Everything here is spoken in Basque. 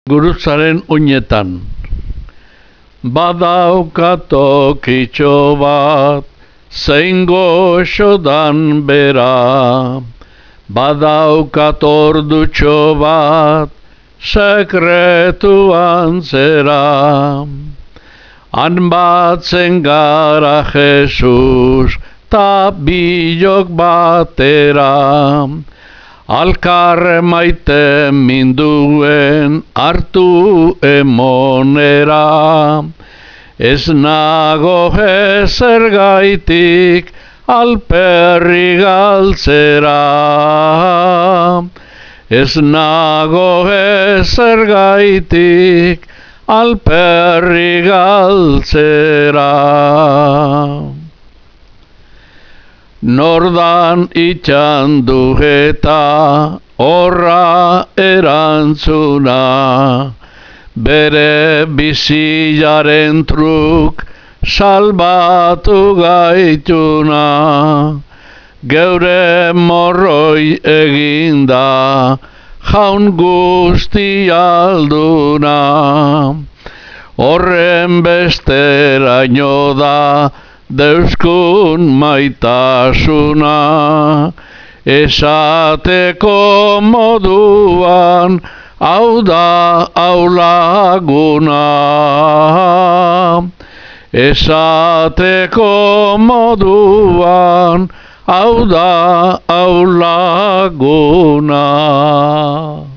Gurutzaren oinetan. Badaukatokitxo bat, zein goxodan bera. Badaukatordutxo bat, sekretuan zera. Han batzen gara Jesus, ta bilok batera. Alkar maite minduen hartu emonera. Ez nago ezer gaitik alperri galtzera. Ez nago ezer gaitik alperri galtzera. Nordan itxandu eta horra erantzuna, bere bizilaren truk salbatu gaituna. Geure morroi eginda jaun guzti alduna, horren besteraino da deuskun maitasuna. Esateko moduan hau da hau laguna. Esateko moduan hau da hau laguna.